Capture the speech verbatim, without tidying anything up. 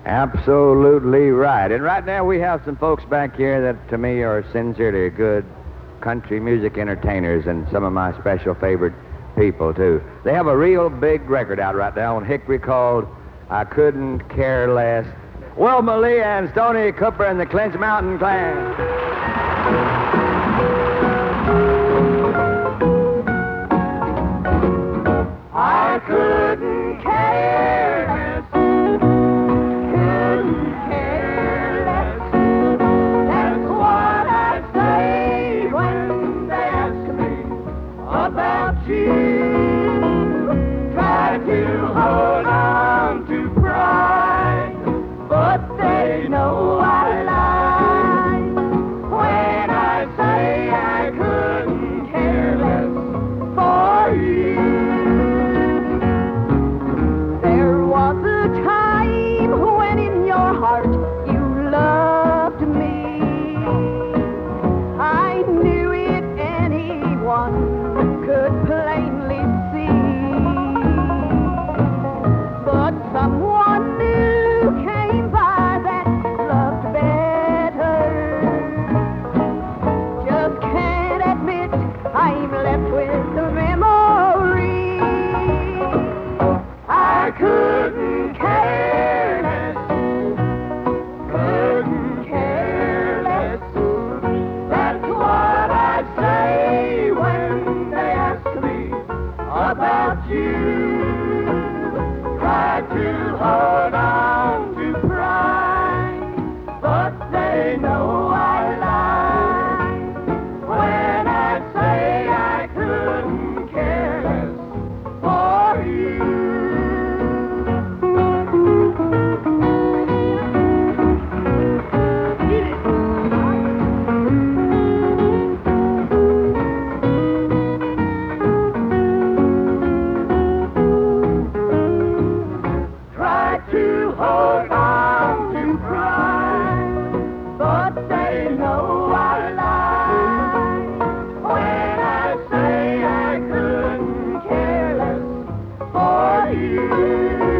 Absolutely right. And right now we have some folks back here that to me are sincerely good country music entertainers and some of my special favorite people too. They have a real big record out right now on Hickory called I Couldn't Care Less. Wilma Lee and Stoney Cooper and the Clinch Mountain Clan. I couldn't care less, couldn't care less. That's what I say when they ask me about you. Try to hold on to pride, but they know I lie when I say I couldn't care less for you. There was a time when in your heart you loved me. I knew it, anyone could plainly see. But someone new came by that loved better. Just can't admit I'm left with the memory. I couldn't care less, couldn't care less. That's what I say when they ask me about you. Try to hold on to pride, but they know I lie when I say I couldn't care less for you. Try to hold on to pride, but they know I lie when I say I couldn't care less for you.